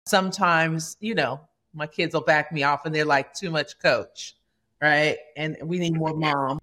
Sometimes, my kids will back me off and they're like, too much coach, right? And we need more mom.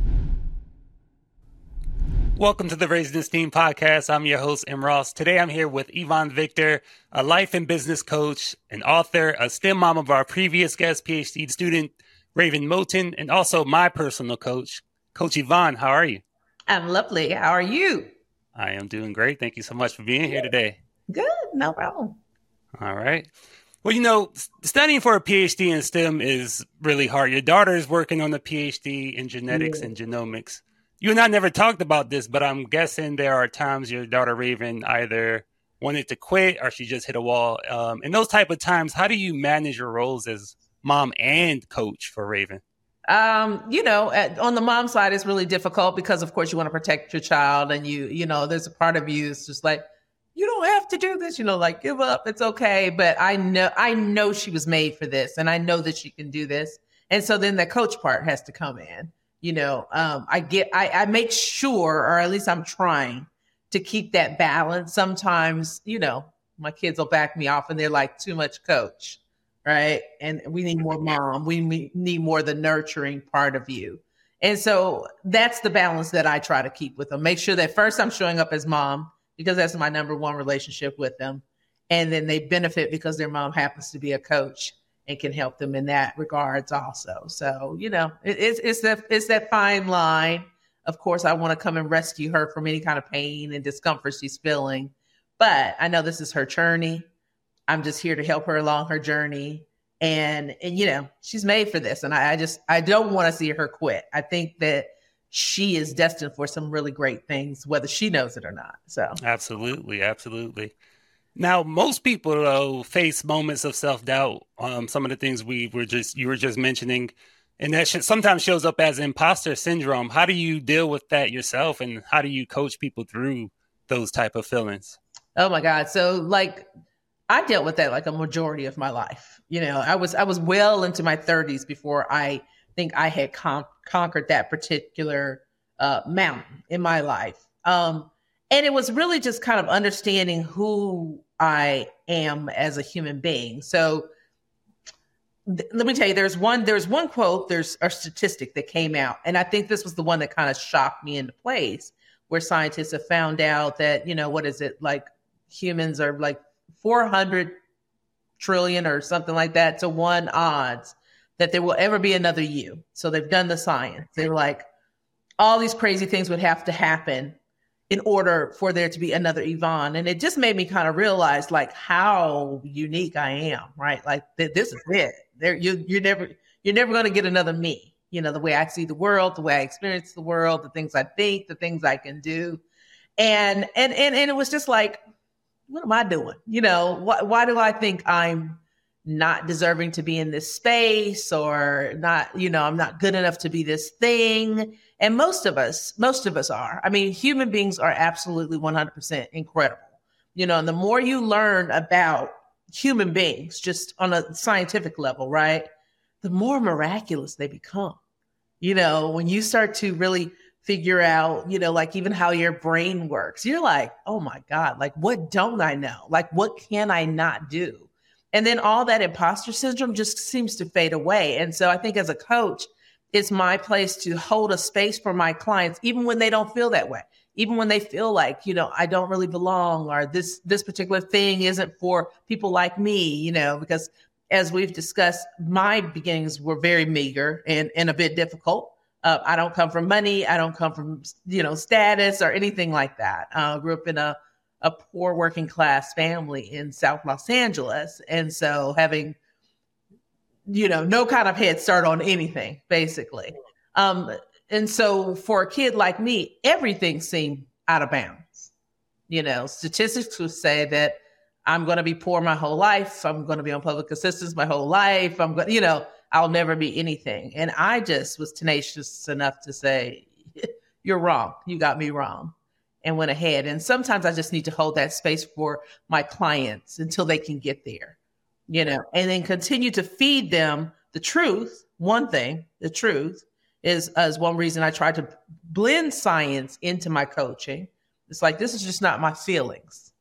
Welcome to the Raising This Team podcast. I'm your host, M. Ross. Today I'm here with Yvonne Victor, a life and business coach, an author, a STEM mom of our previous guest PhD student, Raven Moten, and also my personal coach. Coach Yvonne, how are you? I'm lovely. How are you? I am doing great. Thank you so much for being here today. Good. No problem. All right. Well, studying for a PhD in STEM is really hard. Your daughter is working on a PhD in genetics and genomics. You and I never talked about this, but I'm guessing there are times your daughter Raven either wanted to quit or she just hit a wall. In those type of times, how do you manage your roles as mom and coach for Raven? On the mom side, it's really difficult because, of course, you want to protect your child, and there's a part of you it's just like, you don't have to do this, give up. It's okay. But I know she was made for this, and I know that she can do this. And so then the coach part has to come in. I make sure, or at least I'm trying to keep that balance. Sometimes, my kids will back me off and they're like, too much coach, right? And we need more mom. We need more the nurturing part of you. And so that's the balance that I try to keep with them. Make sure that first I'm showing up as mom because that's my number one relationship with them. And then they benefit because their mom happens to be a coach and can help them in that regards also. So, it's that fine line. Of course, I want to come and rescue her from any kind of pain and discomfort she's feeling. But I know this is her journey. I'm just here to help her along her journey. And she's made for this. And I don't want to see her quit. I think that she is destined for some really great things, whether she knows it or not. So Absolutely. Now, most people, though, face moments of self-doubt. Some of the things you were just mentioning, and that sometimes shows up as imposter syndrome. How do you deal with that yourself, and how do you coach people through those type of feelings? Oh my God! So, I dealt with that like a majority of my life. I was well into my 30s before I think I had conquered that particular mountain in my life. And it was really just kind of understanding who I am as a human being. So let me tell you, there's one quote, there's a statistic that came out. And I think this was the one that kind of shocked me into place, where scientists have found out that, humans are like 400 trillion or something like that to one odds that there will ever be another you. So they've done the science. They were like, all these crazy things would have to happen in order for there to be another Yvonne. And it just made me kind of realize how unique I am, right? This is it. You're never going to get another me. The way I see the world, the way I experience the world, the things I think, the things I can do. And it was just like, what am I doing? Why do I think I'm not deserving to be in this space, or not, I'm not good enough to be this thing. And most of us are. I mean, human beings are absolutely 100% incredible. And the more you learn about human beings, just on a scientific level, right, the more miraculous they become. When you start to really figure out, even how your brain works, you're like, oh my God, what don't I know? What can I not do? And then all that imposter syndrome just seems to fade away. And so I think as a coach, it's my place to hold a space for my clients, even when they don't feel that way, even when they feel like, I don't really belong, or this particular thing isn't for people like me, because as we've discussed, my beginnings were very meager and a bit difficult. I don't come from money. I don't come from, status or anything like that. Grew up in a poor working class family in South Los Angeles. And so having, no kind of head start on anything, basically. And so for a kid like me, everything seemed out of bounds. Statistics would say that I'm going to be poor my whole life. I'm going to be on public assistance my whole life. I'll never be anything. And I just was tenacious enough to say, you're wrong. You got me wrong. And went ahead. And sometimes I just need to hold that space for my clients until they can get there, and then continue to feed them the truth. One thing, the truth is one reason I try to blend science into my coaching. It's like, this is just not my feelings.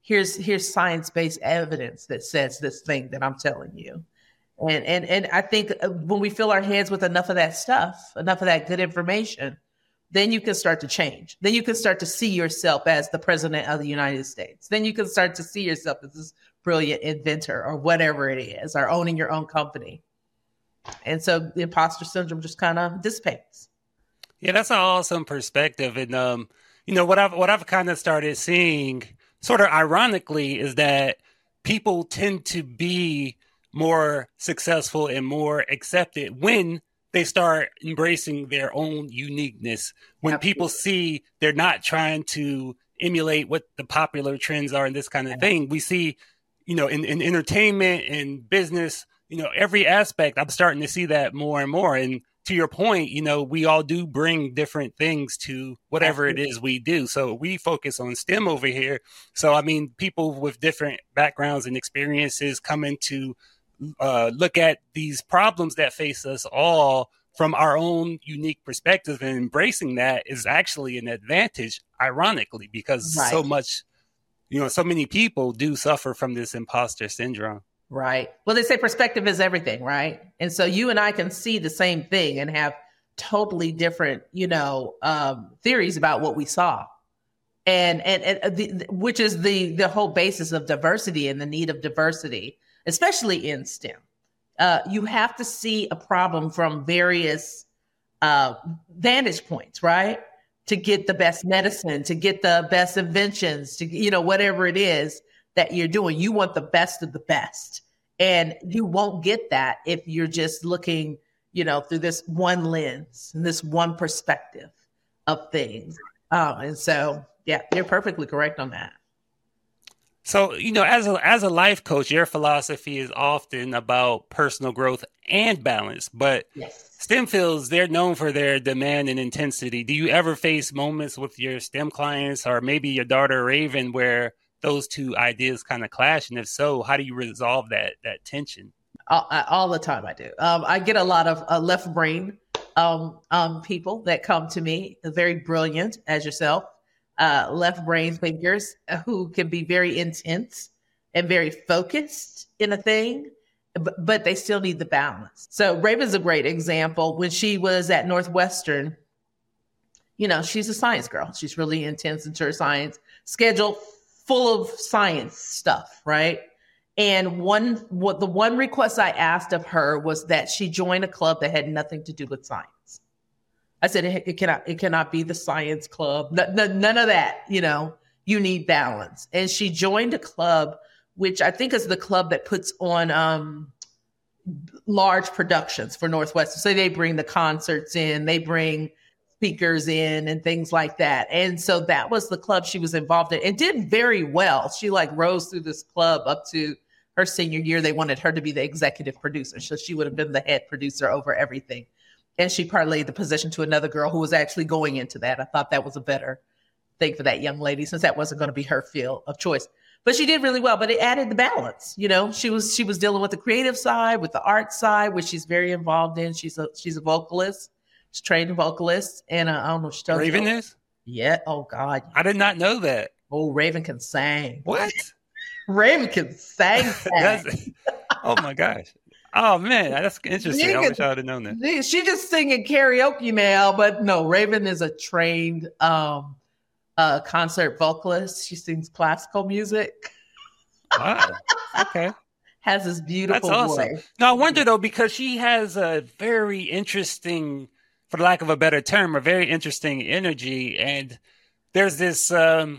here's science-based evidence that says this thing that I'm telling you. And I think when we fill our heads with enough of that stuff, enough of that good information, then you can start to change. Then you can start to see yourself as the president of the United States. Then you can start to see yourself as this brilliant inventor or whatever it is, or owning your own company. And so the imposter syndrome just kind of dissipates. Yeah, that's an awesome perspective. And, what I've kind of started seeing sort of ironically is that people tend to be more successful and more accepted when they start embracing their own uniqueness. When Absolutely. People see they're not trying to emulate what the popular trends are and this kind of thing. We see, in entertainment and business, every aspect, I'm starting to see that more and more. And to your point, we all do bring different things to whatever Absolutely. It is we do. So we focus on STEM over here. So, I mean, people with different backgrounds and experiences coming to look at these problems that face us all from our own unique perspective, and embracing that is actually an advantage, ironically, because right. so many people do suffer from this imposter syndrome. Right. Well, they say perspective is everything, right? And so you and I can see the same thing and have totally different, theories about what we saw. And which is the whole basis of diversity and the need of diversity, especially in STEM. You have to see a problem from various vantage points, right? To get the best medicine, to get the best inventions, to, whatever it is that you're doing. You want the best of the best. And you won't get that if you're just looking, through this one lens and this one perspective of things. And so, yeah, you're perfectly correct on that. So, as a life coach, your philosophy is often about personal growth and balance, but yes. STEM fields, they're known for their demand and intensity. Do you ever face moments with your STEM clients or maybe your daughter Raven where those two ideas kind of clash? And if so, how do you resolve that tension? All the time I do. I get a lot of left brain people that come to me, very brilliant as yourself. Left brain thinkers who can be very intense and very focused in a thing, but they still need the balance. So Raven's a great example. When she was at Northwestern, she's a science girl. She's really intense into her science schedule, full of science stuff, right? And the one request I asked of her was that she join a club that had nothing to do with science. I said, it cannot be the science club. None of that, you need balance. And she joined a club, which I think is the club that puts on large productions for Northwestern. So they bring the concerts in, they bring speakers in and things like that. And so that was the club she was involved in and did very well. She rose through this club up to her senior year. They wanted her to be the executive producer. So she would have been the head producer over everything. And she parlayed the position to another girl who was actually going into that. I thought that was a better thing for that young lady since that wasn't going to be her field of choice. But she did really well, but it added the balance. She was dealing with the creative side, with the art side, which she's very involved in. She's a vocalist. She's trained vocalist. And I don't know if she tells Raven is? Yeah. Oh, God. I did not know that. Oh, Raven can sing. What? Raven can sing. Oh, my gosh. Oh, man, that's interesting. I wish I would have known that. She's just singing karaoke now, but no, Raven is a trained concert vocalist. She sings classical music. Wow. Okay. Has this beautiful That's awesome. voice. No, I wonder, though, because she has a very interesting, for lack of a better term, a very interesting energy. And there's this,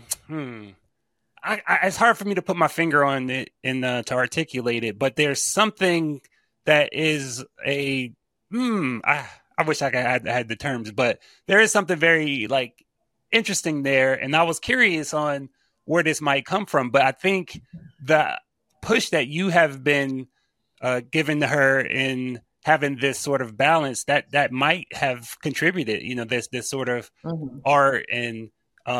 it's hard for me to put my finger on it and to articulate it, but there's something that is I wish I had the terms, but there is something very interesting there. And I was curious on where this might come from, but I think the push that you have been given to her in having this sort of balance that might have contributed, this sort of art and,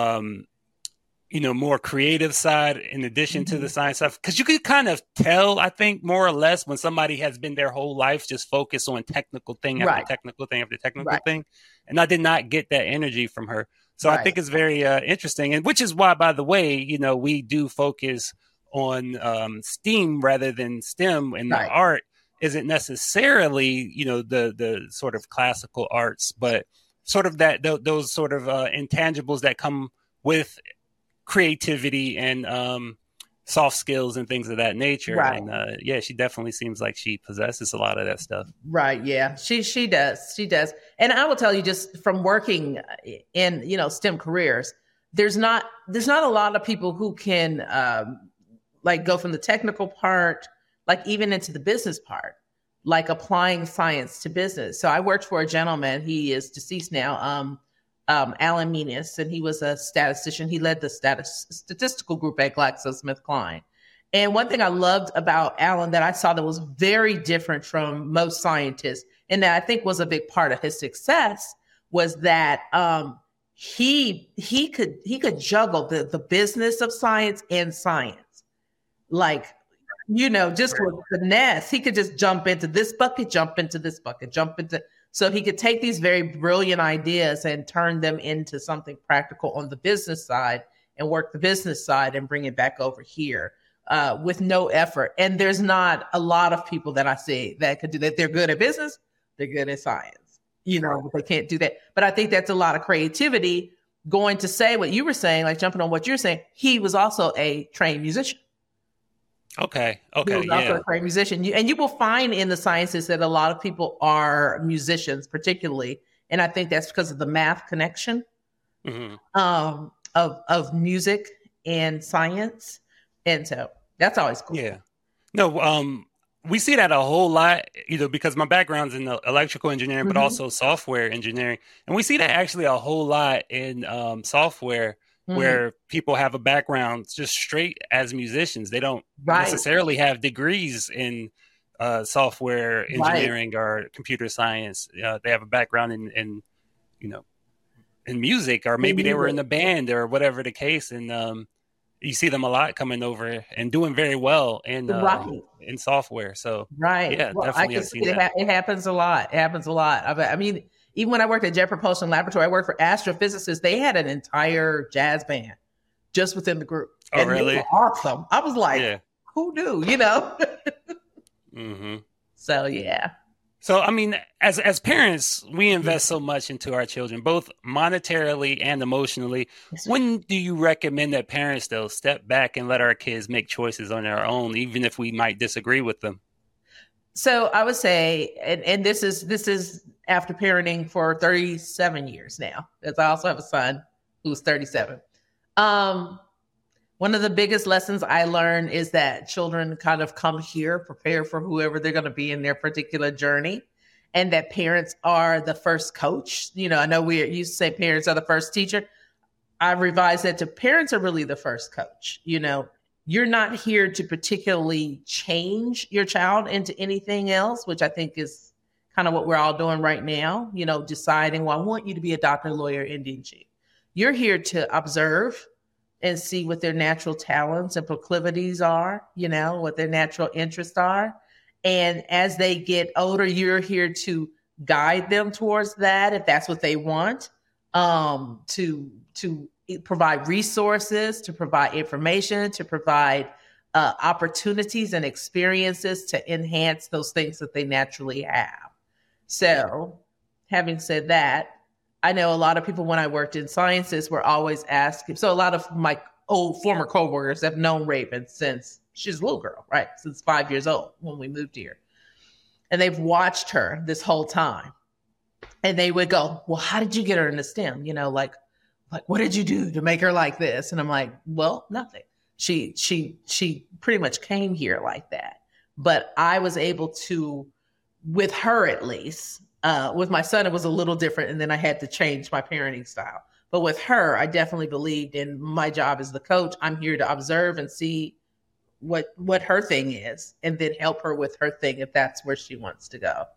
more creative side in addition to the science stuff. Because you could kind of tell, I think, more or less when somebody has been their whole life just focused on technical thing after technical thing after technical thing. And I did not get that energy from her. So I think it's very interesting, and which is why, by the way, you know, we do focus on STEAM rather than STEM, and the art isn't necessarily, you know, the sort of classical arts, but sort of that those sort of intangibles that come with creativity and soft skills and things of that nature. Right. And yeah, she definitely seems like she possesses a lot of that stuff. Right. Yeah, she does. She does. And I will tell you, just from working in, you know, STEM careers, there's not a lot of people who can like go from the technical part, like even into the business part, like applying science to business. So I worked for a gentleman, he is deceased now, Alan Menis, and he was a statistician. He led the statistical group at GlaxoSmithKline. And one thing I loved about Alan that I saw that was very different from most scientists, and that I think was a big part of his success, was that he could juggle the business of science and science. Like, you know, just with finesse, he could just jump into this bucket, jump into this bucket, jump into. So he could take these very brilliant ideas and turn them into something practical on the business side and work the business side and bring it back over here with no effort. And there's not a lot of people that I see that could do that. They're good at business. They're good at science. You know, they can't do that. But I think that's a lot of creativity. Going to say what you were saying, like jumping on what you're saying, he was also a trained musician. Okay. He was also a great musician. And you will find in the sciences that a lot of people are musicians, particularly. And I think that's because of the math connection of music and science. And so that's always cool. Yeah. No, we see that a whole lot, you know, because my background's in electrical engineering, but also software engineering. And we see that actually a whole lot in software. Where people have a background just straight as musicians. They don't necessarily have degrees in software engineering or computer science. They have a background in you know, in music, or maybe they were in the band or whatever the case. And you see them a lot coming over and doing very well in software. So yeah, well, definitely I can see that. It happens a lot. It happens a lot. I mean, even when I worked at Jet Propulsion Laboratory, I worked for astrophysicists. They had an entire jazz band just within the group. Oh, and really? They were awesome. I was like, who knew, you know? So, yeah. So, I mean, as parents, we invest so much into our children, both monetarily and emotionally. When do you recommend that parents, though, step back and let our kids make choices on their own, even if we might disagree with them? So I would say, and this is after parenting for 37 years now, because I also have a son who's 37. One of the biggest lessons I learned is that children kind of come here prepared for whoever they're going to be in their particular journey, and that parents are the first coach. You know, I know we used to say parents are the first teacher. I revised that to parents are really the first coach. You know, you're not here to particularly change your child into anything else, which I think is kind of what we're all doing right now, you know, deciding, well, I want you to be a doctor, lawyer, Indian chief. You're here to observe and see what their natural talents and proclivities are, you know, what their natural interests are. And as they get older, you're here to guide them towards that, if that's what they want, to provide resources, to provide information, to provide opportunities and experiences to enhance those things that they naturally have. So having said that, I know a lot of people when I worked in sciences were always asking. So a lot of my old former coworkers have known Raven since she's a little girl, right? Since 5 years old when we moved here. And they've watched her this whole time. And they would go, well, how did you get her into STEM? You know, like, what did you do to make her like this? And I'm like, well, nothing. She pretty much came here like that. But I was able to, with her at least, with my son, it was a little different. And then I had to change my parenting style. But with her, I definitely believed in my job as the coach. I'm here to observe and see what her thing is, and then help her with her thing if that's where she wants to go.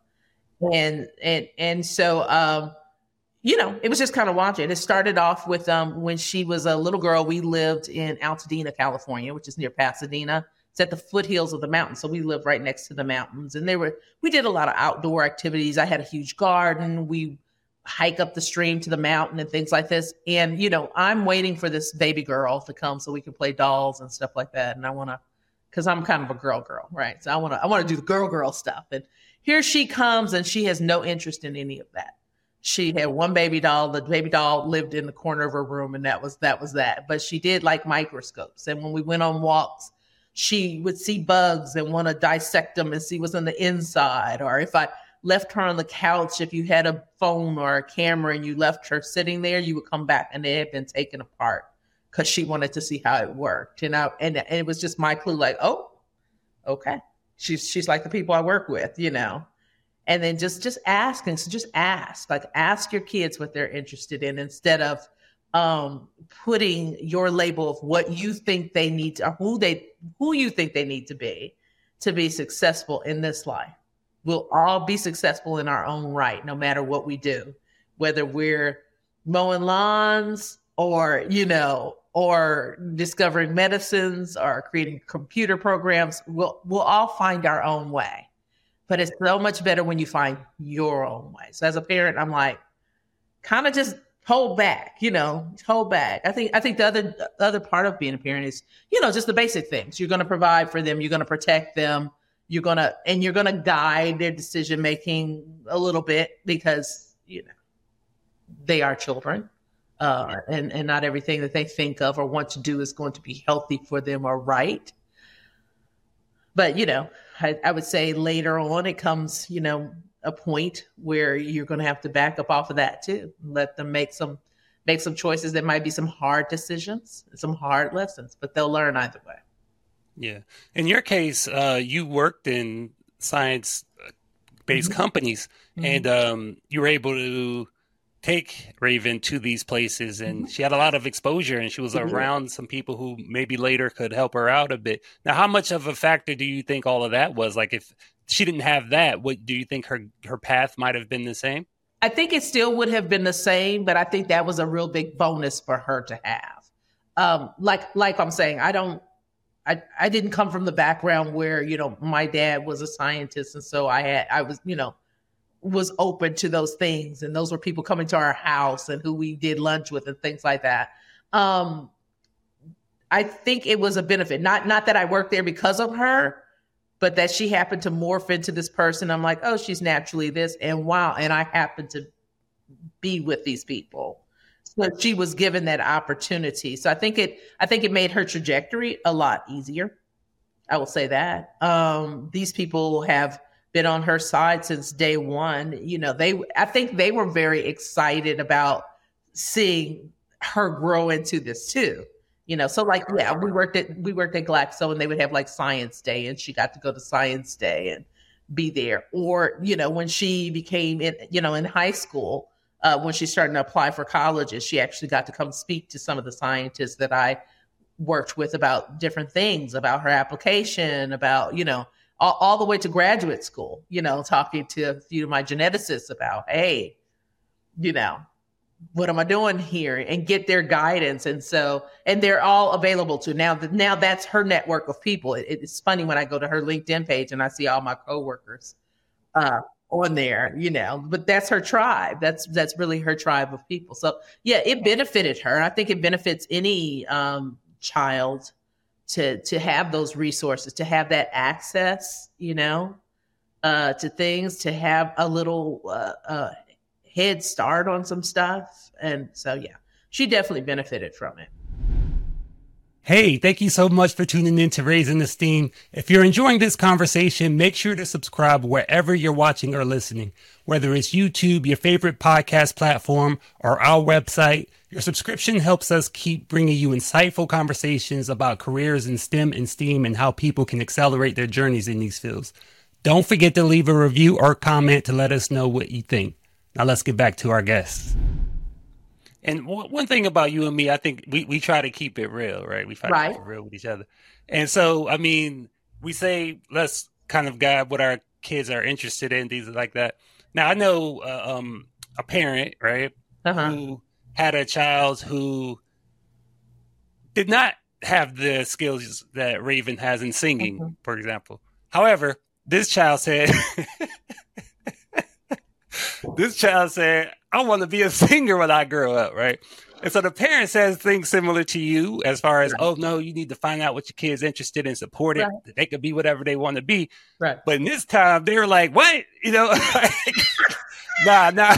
And so, you know, it was just kind of watching. It started off with when she was a little girl. We lived in Altadena, California, which is near Pasadena. It's at the foothills of the mountains. So we lived right next to the mountains. And we did a lot of outdoor activities. I had a huge garden. We hike up the stream to the mountain and things like this. And, I'm waiting for this baby girl to come so we can play dolls and stuff like that. And I want to, because I'm kind of a girl, right? So I want to do the girl stuff. And here she comes, and she has no interest in any of that. She had one baby doll. The baby doll lived in the corner of her room, and that was that. But she did like microscopes. And when we went on walks, she would see bugs and want to dissect them and see what's on the inside. Or if I left her on the couch, if you had a phone or a camera and you left her sitting there, you would come back and they had been taken apart because she wanted to see how it worked. And it was just my clue, like, oh, okay. She's like the people I work with, And then just asking. So just ask your kids what they're interested in instead of putting your label of what you think they need to, or who you think they need to be successful in this life. We'll all be successful in our own right, no matter what we do, whether we're mowing lawns or discovering medicines or creating computer programs. We'll all find our own way. But it's so much better when you find your own way. So as a parent, I'm like, kind of just hold back, hold back. I think the other part of being a parent is, just the basic things. You're going to provide for them. You're going to protect them. You're going to guide their decision making a little bit because, they are children. And not everything that they think of or want to do is going to be healthy for them or right. But, I would say later on it comes, a point where you're going to have to back up off of that too. Let them make some choices that might be some hard decisions, some hard lessons, but they'll learn either way. Yeah. In your case, you worked in science-based companies, and you were able to take Raven to these places, and she had a lot of exposure, and she was around some people who maybe later could help her out a bit. Now, how much of a factor do you think all of that was? Like, if she didn't have that, what do you think her path might have been the same? I think it still would have been the same, but I think that was a real big bonus for her to have. Like I'm saying, I didn't come from the background where, my dad was a scientist. And so I was open to those things. And those were people coming to our house and who we did lunch with and things like that. I think it was a benefit, not that I worked there because of her, but that she happened to morph into this person. I'm like, oh, she's naturally this. And wow. And I happened to be with these people. So she was given that opportunity. So I think it made her trajectory a lot easier. I will say that. These people have been on her side since day one. I think they were very excited about seeing her grow into this too. So we worked at Glaxo, and they would have like Science Day, and she got to go to Science Day and be there. Or, when she became in high school, when she started to apply for colleges, she actually got to come speak to some of the scientists that I worked with about different things, about her application, about, all the way to graduate school, talking to a few of my geneticists about, hey, what am I doing here, and get their guidance. And they're all available to now that's her network of people. It's funny when I go to her LinkedIn page and I see all my coworkers, on there, but that's her tribe. That's really her tribe of people. So yeah, it benefited her. I think it benefits any child to have those resources, to have that access, to things, to have a little head start on some stuff. And so, yeah, she definitely benefited from it. Hey, thank you so much for tuning in to Raising the STEAM. If you're enjoying this conversation, make sure to subscribe wherever you're watching or listening, whether it's YouTube, your favorite podcast platform, or our website. Your subscription helps us keep bringing you insightful conversations about careers in STEM and STEAM and how people can accelerate their journeys in these fields. Don't forget to leave a review or comment to let us know what you think. Now let's get back to our guests. And one thing about you and me, I think we try to keep it real, right? We try to keep it real with each other. And so, I mean, we say, let's kind of guide what our kids are interested in, things like that. Now, I know a parent, right, who had a child who did not have the skills that Raven has in singing, for example. However, this child said, I want to be a singer when I grow up, right? And so the parent says things similar to you as far as, oh, no, you need to find out what your kid's interested in, support it. Right. They could be whatever they want to be. Right. But in this time, they were like, what? You know, nah,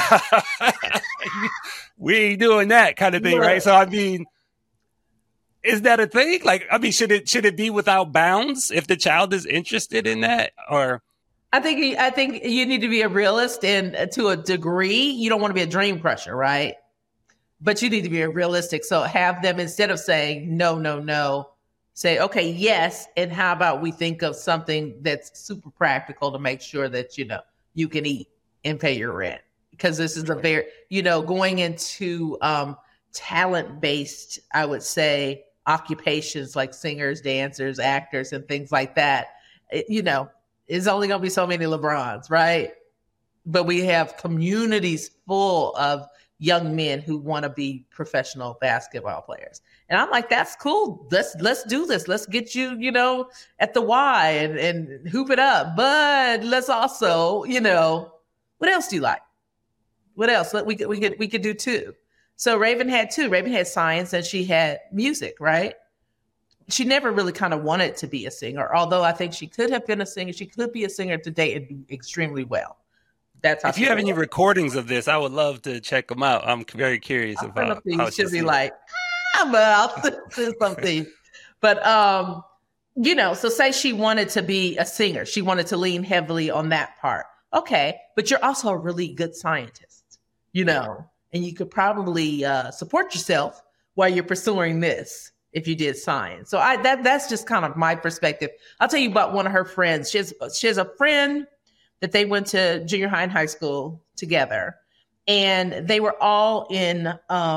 we ain't doing that kind of thing, right? So, I mean, is that a thing? Like, I mean, should it be without bounds if the child is interested in that? Or I think you need to be a realist, and to a degree, you don't want to be a dream crusher, right? But you need to be realistic. So have them, instead of saying no, say, okay, yes. And how about we think of something that's super practical to make sure that, you can eat and pay your rent. Because this is a very, going into talent-based, I would say, occupations like singers, dancers, actors, and things like that, it's only going to be so many LeBrons, right? But we have communities full of young men who want to be professional basketball players. And I'm like, that's cool. Let's do this. Let's get you, at the Y and hoop it up. But let's also, what else do you like? What else? We could do two. So Raven had two. Raven had science and she had music, right? She never really kind of wanted to be a singer, although I think she could have been a singer. She could be a singer today and do extremely well. That's how. If you have any recordings of this, I would love to check them out. I'm very curious about how she should be like, I'll do something. But, so say she wanted to be a singer. She wanted to lean heavily on that part. Okay. But you're also a really good scientist, and you could probably support yourself while you're pursuing this if you did science. So that's just kind of my perspective. I'll tell you about one of her friends. She has a friend that they went to junior high and high school together, and they were all in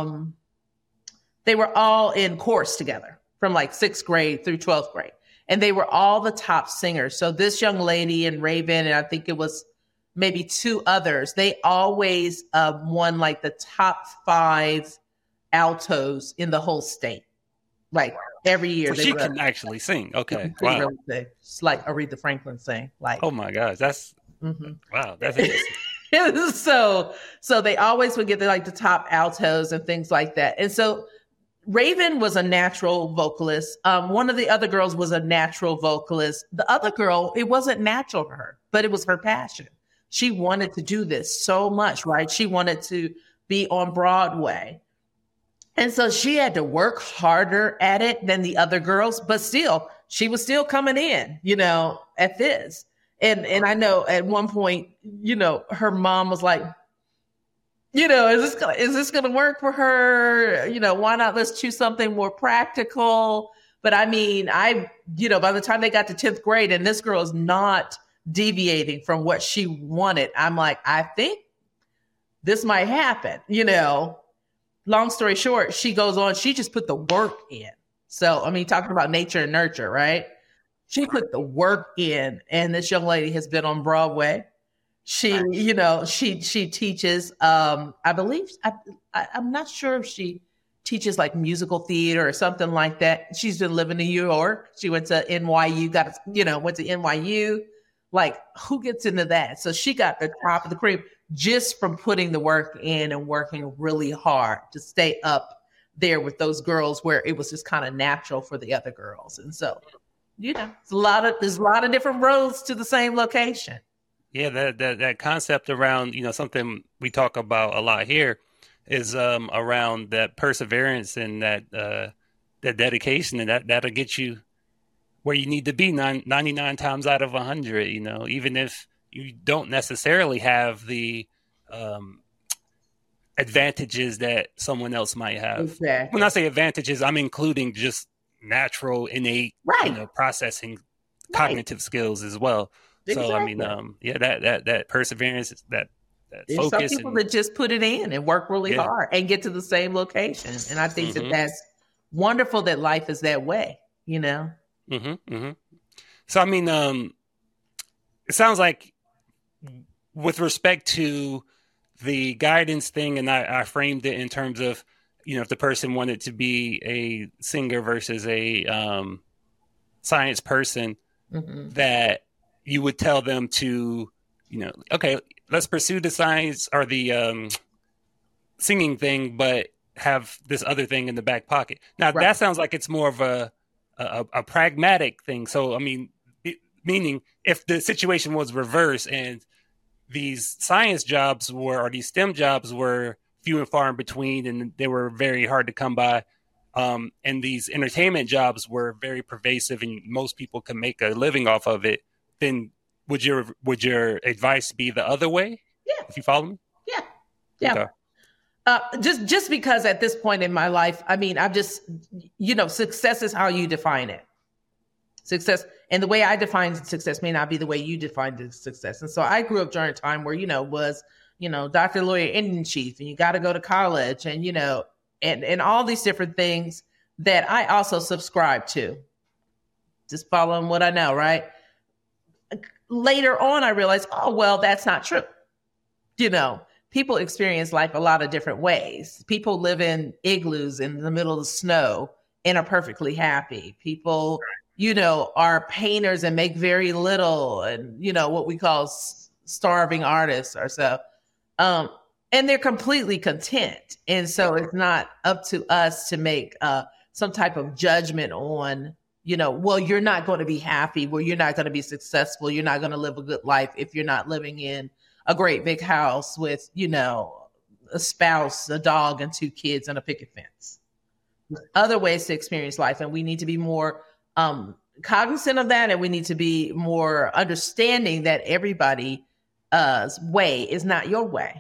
course together from like 6th grade through 12th grade, and they were all the top singers. So this young lady and Raven, and I think it was maybe 2 others, they always won like the top 5 altos in the whole state, like every year. So she can actually sing. Okay, wow. Really sing. It's like Aretha Franklin sang. Like, oh my gosh, that's. Mm-hmm. Wow, that's interesting. So they always would get the top altos and things like that. And so Raven was a natural vocalist. One of the other girls was a natural vocalist. The other girl, it wasn't natural for her, but it was her passion. She wanted to do this so much, right? She wanted to be on Broadway. And so she had to work harder at it than the other girls, but still, she was still coming in, at this. And I know at one point, her mom was like, is this gonna work for her? Why not let's choose something more practical? But I mean, by the time they got to 10th grade and this girl is not deviating from what she wanted, I'm like, I think this might happen, Long story short, she goes on, she just put the work in. So, I mean, talking about nature and nurture, right? She put the work in, and this young lady has been on Broadway. She, she teaches, I believe, I'm not sure if she teaches like musical theater or something like that. She's been living in New York. She went to NYU, went to NYU. Like, who gets into that? So she got the top of the cream just from putting the work in and working really hard to stay up there with those girls where it was just kind of natural for the other girls. And so, there's a lot of different roads to the same location. Yeah, that concept around, something we talk about a lot here is around that perseverance and that dedication, and that'll get you where you need to be 99 times out of 100, even if you don't necessarily have the advantages that someone else might have. Exactly. When I say advantages, I'm including just natural, innate, processing, cognitive skills as well. Exactly. So, I mean, that perseverance, that There's focus. Some people that just put it in and work really hard and get to the same location. And I think that's wonderful that life is that way, So, I mean, it sounds like with respect to the guidance thing, and I framed it in terms of, if the person wanted to be a singer versus a science person, that you would tell them to, okay, let's pursue the science or the singing thing, but have this other thing in the back pocket. Now Right. that sounds like it's more of a pragmatic thing. So I mean, meaning if the situation was reversed and these science jobs were, or these STEM jobs were few and far in between, and they were very hard to come by, and these entertainment jobs were very pervasive, and most people could make a living off of it, then would your advice be the other way? Yeah. If you follow me? Yeah. Yeah. Okay. Just because at this point in my life, I mean, I'm just, success is how you define it. Success, and the way I define success may not be the way you define success. And so I grew up during a time where, was, doctor, lawyer, Indian chief, and you got to go to college, and, and all these different things that I also subscribe to. Just following what I know, right? Later on, I realized, oh, well, that's not true. People experience life a lot of different ways. People live in igloos in the middle of the snow and are perfectly happy. People, are painters and make very little, and, what we call starving artists or so. And they're completely content. And so it's not up to us to make some type of judgment on, well, you're not going to be happy, well, you're not going to be successful, you're not going to live a good life if you're not living in a great big house with, a spouse, a dog, and 2 kids and a picket fence. Other ways to experience life. And we need to be more cognizant of that. And we need to be more understanding that everybody's way is not your way.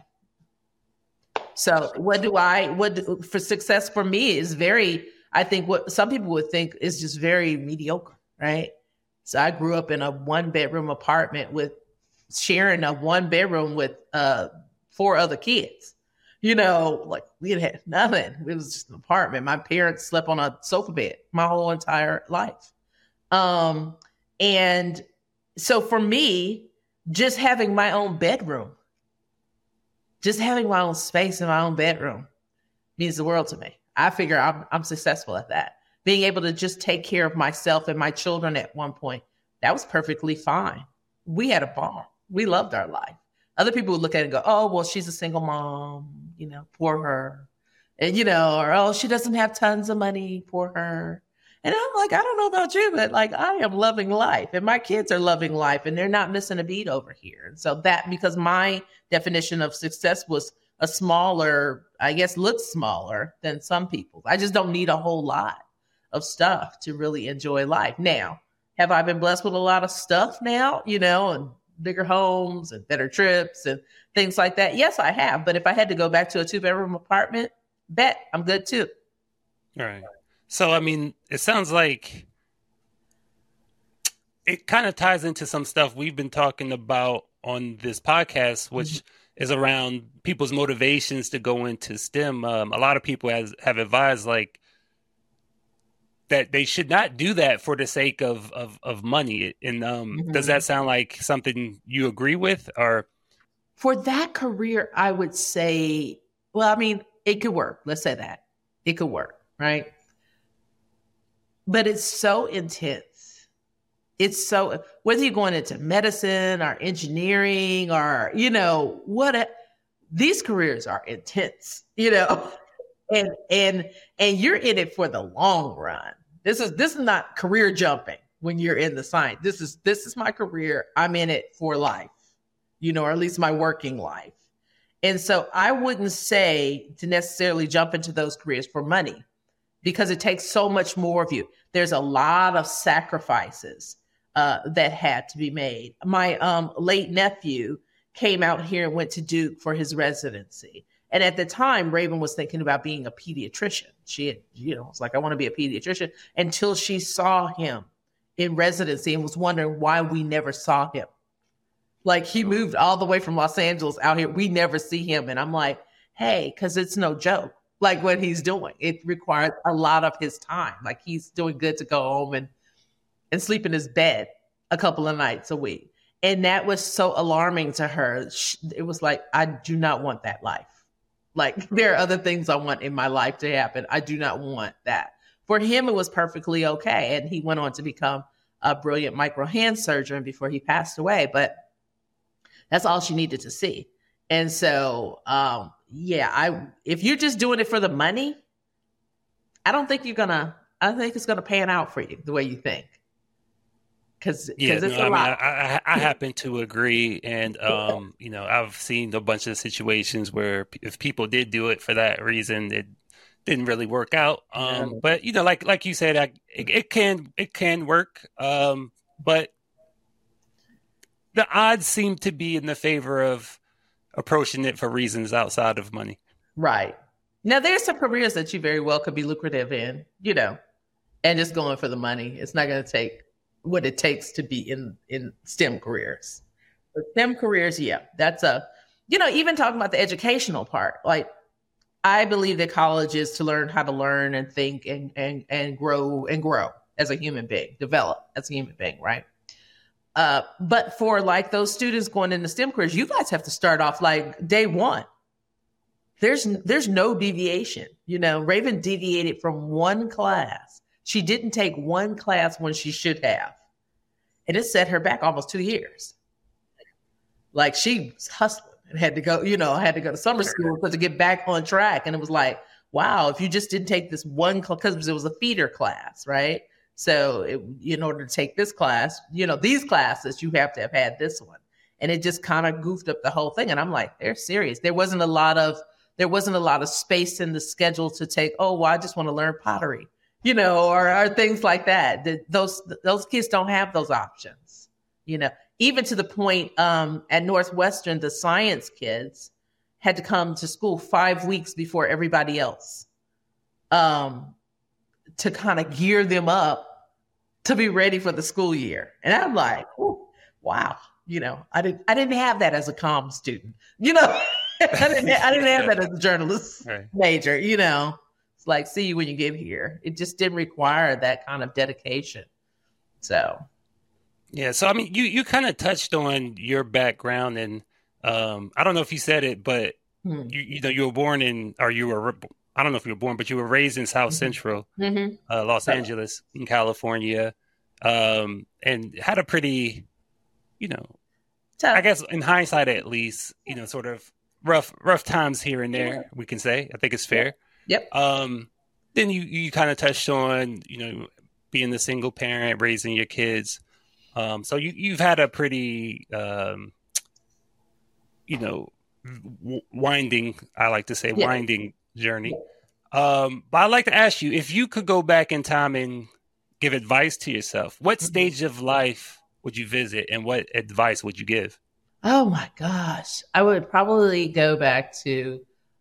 So for success for me is I think what some people would think is just very mediocre, right? So I grew up in a 1-bedroom apartment sharing a 1-bedroom with 4 other kids. Like we had nothing. It was just an apartment. My parents slept on a sofa bed my whole entire life. And so for me, just having my own bedroom, just having my own space in my own bedroom means the world to me. I figure I'm successful at that. Being able to just take care of myself and my children at one point, that was perfectly fine. We had a ball. We loved our life. Other people would look at it and go, oh, well, she's a single mom, poor her. And, or, oh, she doesn't have tons of money, poor her. And I'm like, I don't know about you, but like, I am loving life, and my kids are loving life, and they're not missing a beat over here. And so because my definition of success was a smaller, I guess, looks smaller than some people. I just don't need a whole lot of stuff to really enjoy life. Now, have I been blessed with a lot of stuff now, and bigger homes and better trips and things like that? Yes, I have. But if I had to go back to a 2-bedroom apartment, bet I'm good too. All right. So, I mean, it sounds like it kind of ties into some stuff we've been talking about on this podcast, which is around people's motivations to go into STEM. A lot of people have advised like that they should not do that for the sake of money. And does that sound like something you agree with? Or for that career, I would say, well, I mean, it could work. Let's say that it could work, right? But it's so intense. It's so, whether you're going into medicine or engineering or, these careers are intense, and you're in it for the long run. This is not career jumping when you're in the science. This is my career. I'm in it for life, or at least my working life. And so I wouldn't say to necessarily jump into those careers for money, because it takes so much more of you. There's a lot of sacrifices that had to be made. My late nephew came out here and went to Duke for his residency. And at the time, Raven was thinking about being a pediatrician. She had, was like, I want to be a pediatrician, until she saw him in residency and was wondering why we never saw him. Like, he moved all the way from Los Angeles out here. We never see him. And I'm like, hey, because it's no joke. Like what he's doing, it requires a lot of his time. Like, he's doing good to go home and sleep in his bed a couple of nights a week. And that was so alarming to her. It was like, I do not want that life. Like, there are other things I want in my life to happen. I do not want that. For him, it was perfectly okay. And he went on to become a brilliant micro hand surgeon before he passed away. But that's all she needed to see. And so if you're just doing it for the money, I don't think it's gonna pan out for you the way you think. Because it's a lot. I happen to agree, and I've seen a bunch of situations where if people did do it for that reason, it didn't really work out. But like you said, it can work. But the odds seem to be in the favor of approaching it for reasons outside of money. Right. Now, there's some careers that you very well could be lucrative in, and just going for the money. It's not going to take what it takes to be in STEM careers. But STEM careers, that's even talking about the educational part. Like, I believe that college is to learn how to learn and think and grow as a human being, develop as a human being, right? But for like those students going into STEM careers, you guys have to start off like day one. There's no deviation. Raven deviated from one class. She didn't take one class when she should have. And it set her back almost 2 years. Like, she was hustling and had to go to summer school to get back on track. And it was like, wow, if you just didn't take this one class, because it was a feeder class, right? So in order to take this class, these classes, you have to have had this one. And it just kind of goofed up the whole thing. And I'm like, they're serious. There wasn't a lot of space in the schedule to take, I just want to learn pottery, or things like that. Those kids don't have those options, even to the point at Northwestern, the science kids had to come to school 5 weeks before everybody else. To kind of gear them up to be ready for the school year. And I'm like, wow, I didn't have that as a comm student, I didn't have that as a journalist major, it's like, see you when you get here. It just didn't require that kind of dedication. So. Yeah. So, I mean, you kind of touched on your background, and I don't know if you said it, but you were born I don't know if you were born, but you were raised in South Central, Los Angeles, in California, and had a pretty, I guess in hindsight at least, sort of rough times here and there, we can say. I think it's fair. Yep. Then you kind of touched on, being the single parent, raising your kids. So you've had a pretty, winding, I like to say, winding journey. But I'd like to ask you, if you could go back in time and give advice to yourself, what stage of life would you visit and what advice would you give? Oh my gosh. I would probably go back to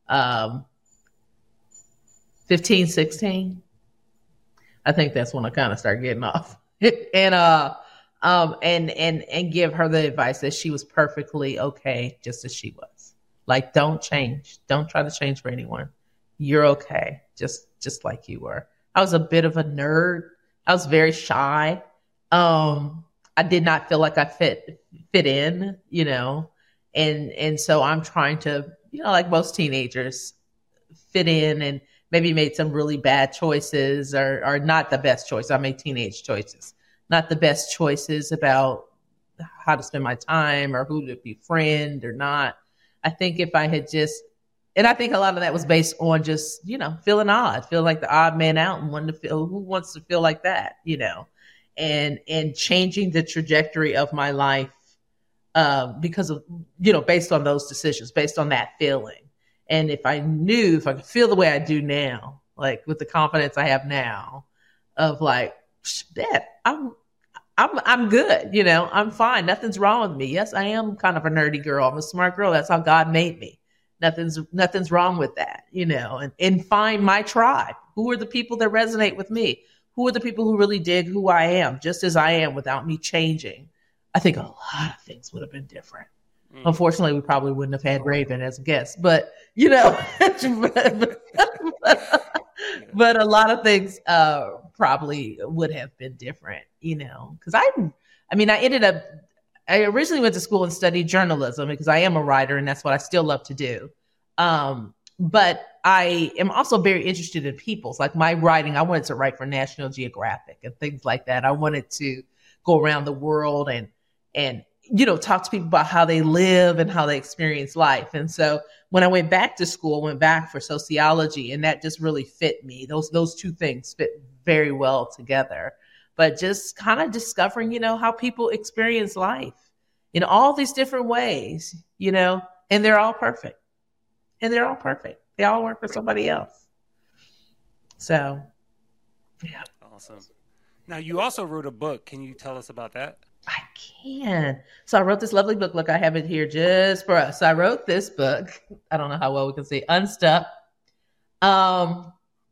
15, 16. I think that's when I kind of start getting off. And give her the advice that she was perfectly okay just as she was. Like, don't change. Don't try to change for anyone. You're okay, just like you were. I was a bit of a nerd. I was very shy. I did not feel like I fit in, and so I'm trying to, like most teenagers, fit in, and maybe made some really bad choices or not the best choice. I made teenage choices, not the best choices about how to spend my time or who to befriend or not. I think if I had and I think a lot of that was based on just, feeling odd, feeling like the odd man out and wanting to feel, who wants to feel like that, and changing the trajectory of my life because of, based on those decisions, based on that feeling. And if I could feel the way I do now, like with the confidence I have now of like, Dad, I'm good. I'm fine. Nothing's wrong with me. Yes, I am kind of a nerdy girl. I'm a smart girl. That's how God made me. Nothing's wrong with that, and find my tribe. Who are the people that resonate with me? Who are the people who really dig who I am, just as I am, without me changing? I think a lot of things would have been different. Unfortunately, we probably wouldn't have had Raven as a guest, but but a lot of things probably would have been different, because I originally went to school and studied journalism because I am a writer and that's what I still love to do. But I am also very interested in people's, like my writing. I wanted to write for National Geographic and things like that. I wanted to go around the world and talk to people about how they live and how they experience life. And so when I went back to school, went back for sociology, and that just really fit me. Those two things fit very well together. But just kind of discovering, how people experience life in all these different ways, and they're all perfect. They all work for somebody else. So, yeah. Awesome. Now, you also wrote a book. Can you tell us about that? I can. So I wrote this lovely book. Look, I have it here just for us. So I wrote this book. I don't know how well we can see. Unstuck. A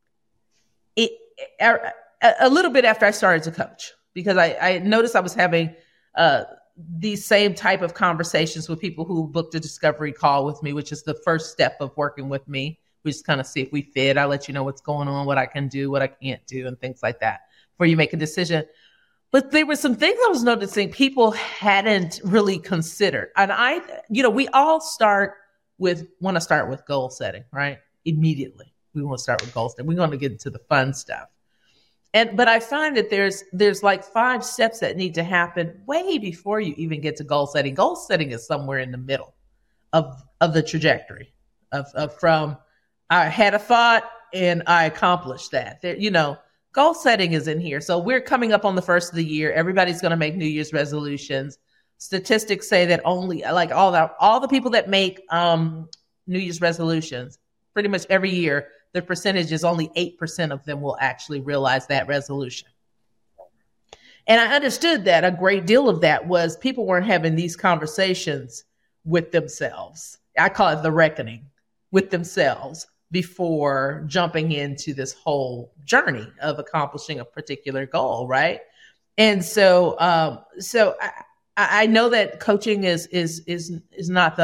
little bit after I started to coach, because I noticed I was having these same type of conversations with people who booked a discovery call with me, which is the first step of working with me. We just kind of see if we fit. I let you know what's going on, what I can do, what I can't do, and things like that before you make a decision. But there were some things I was noticing people hadn't really considered. And we all want to start with goal setting, right? Immediately. We want to start with goal setting. We want to get into the fun stuff. But I find that there's like 5 steps that need to happen way before you even get to goal setting. Goal setting is somewhere in the middle of the trajectory of from I had a thought and I accomplished that. Goal setting is in here. So we're coming up on the first of the year. Everybody's going to make New Year's resolutions. Statistics say that only all the people that make New Year's resolutions, pretty much every year, the percentage is only 8% of them will actually realize that resolution. And I understood that a great deal of that was people weren't having these conversations with themselves. I call it the reckoning with themselves before jumping into this whole journey of accomplishing a particular goal, right? And so, I know that coaching is not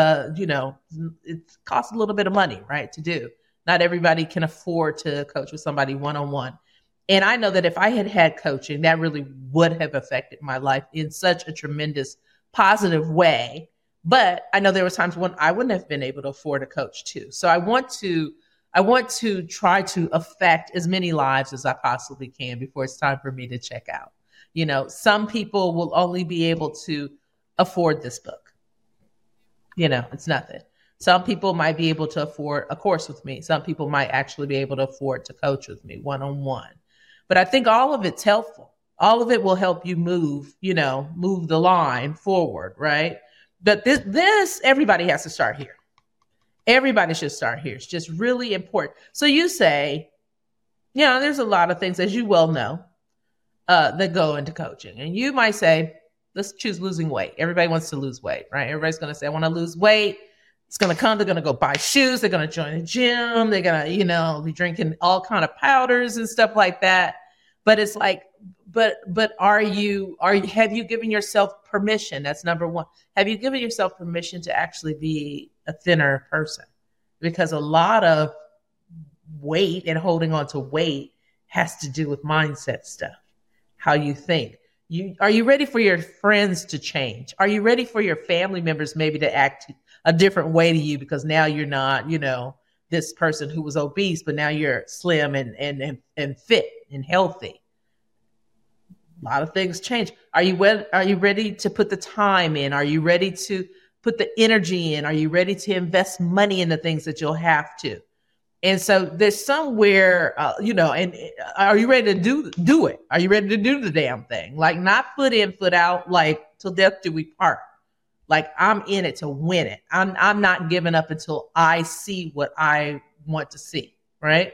it costs a little bit of money, right, to do. Not everybody can afford to coach with somebody one-on-one. And I know that if I had coaching, that really would have affected my life in such a tremendous positive way. But I know there were times when I wouldn't have been able to afford a coach too. So I want to try to affect as many lives as I possibly can before it's time for me to check out. Some people will only be able to afford this book. It's nothing. Some people might be able to afford a course with me. Some people might actually be able to afford to coach with me one-on-one. But I think all of it's helpful. All of it will help you move the line forward, right? But this everybody has to start here. Everybody should start here. It's just really important. So you say, there's a lot of things, as you well know, that go into coaching. And you might say, let's choose losing weight. Everybody wants to lose weight, right? Everybody's going to say, I want to lose weight. It's going to come. They're going to go buy shoes. They're going to join a gym. They're going to, be drinking all kind of powders and stuff like that. But it's like, but have you given yourself permission? That's number one. Have you given yourself permission to actually be a thinner person? Because a lot of weight and holding on to weight has to do with mindset stuff, how you think. Are you ready for your friends to change? Are you ready for your family members maybe to act a different way to you because now you're not, this person who was obese, but now you're slim and fit and healthy? A lot of things change. Are you ready to put the time in? Are you ready to put the energy in? Are you ready to invest money in the things that you'll have to? And so there's somewhere, and are you ready to do it? Are you ready to do the damn thing? Like, not foot in, foot out, like till death do we part. Like, I'm in it to win it. I'm not giving up until I see what I want to see, right?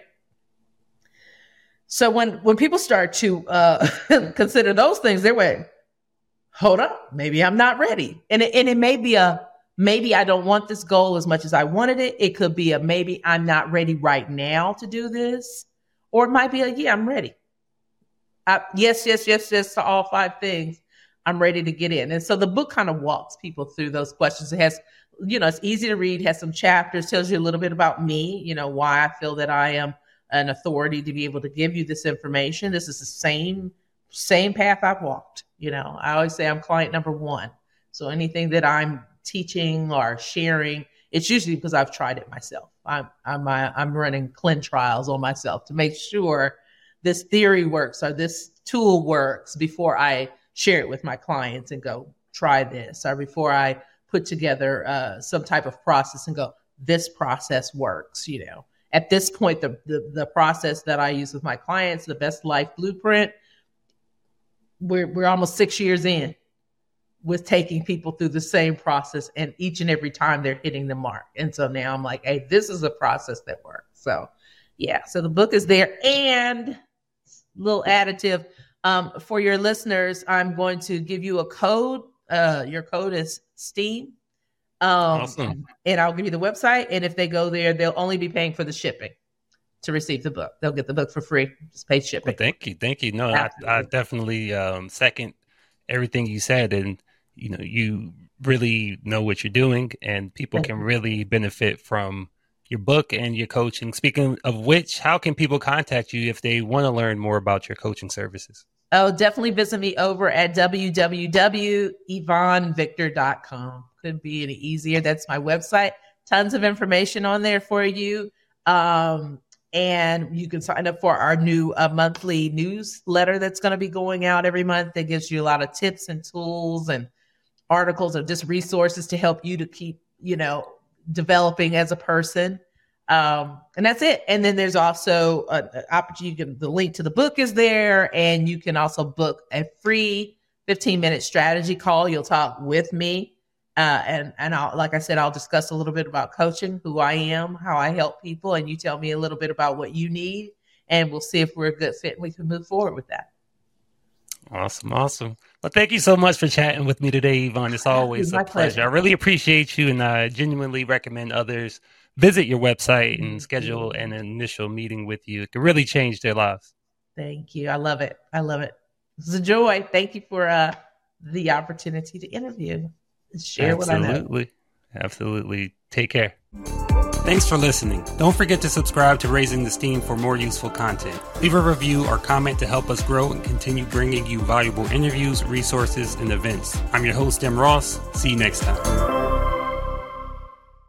So when people start to consider those things, they're like, hold up, maybe I'm not ready. And it may be maybe I don't want this goal as much as I wanted it. It could be maybe I'm not ready right now to do this. Or it might be yeah, I'm ready. Yes to all 5 things. I'm ready to get in. And so the book kind of walks people through those questions. It has, it's easy to read, has some chapters, tells you a little bit about me, why I feel that I am an authority to be able to give you this information. This is the same path I've walked. I always say I'm client number 1. So anything that I'm teaching or sharing, it's usually because I've tried it myself. I'm running clinical trials on myself to make sure this theory works or this tool works before I share it with my clients and go, try this, or before I put together some type of process and go, this process works. At this point, the process that I use with my clients, the Best Life Blueprint, we're almost 6 years in with taking people through the same process, and each and every time they're hitting the mark. And so now I'm like, hey, this is a process that works. So yeah, so the book is there. And little additive for your listeners, I'm going to give you a code. Your code is STEAM. Awesome. And I'll give you the website. And if they go there, they'll only be paying for the shipping to receive the book. They'll get the book for free. Just pay shipping. Well, thank you. No, I definitely second everything you said. And, you really know what you're doing, and people can really benefit from your book and your coaching. Speaking of which, how can people contact you if they want to learn more about your coaching services? Oh, definitely visit me over at www.yvonnevictor.com. Couldn't be any easier. That's my website. Tons of information on there for you. And you can sign up for our new monthly newsletter that's going to be going out every month. That gives you a lot of tips and tools and articles or just resources to help you to keep, developing as a person. And that's it. And then there's also an opportunity. The link to the book is there, and you can also book a free 15-minute strategy call. You'll talk with me. And I'll, like I said, I'll discuss a little bit about coaching, who I am, how I help people, and you tell me a little bit about what you need, and we'll see if we're a good fit and we can move forward with that. Awesome. Well, thank you so much for chatting with me today, Yvonne. It's always a pleasure. I really appreciate you, and I genuinely recommend others visit your website and schedule an initial meeting with you. It can really change their lives. Thank you. I love it. It's a joy. Thank you for the opportunity to interview and share what I know. Absolutely. Take care. Thanks for listening. Don't forget to subscribe to Raising the Steam for more useful content. Leave a review or comment to help us grow and continue bringing you valuable interviews, resources, and events. I'm your host, Tim Ross. See you next time.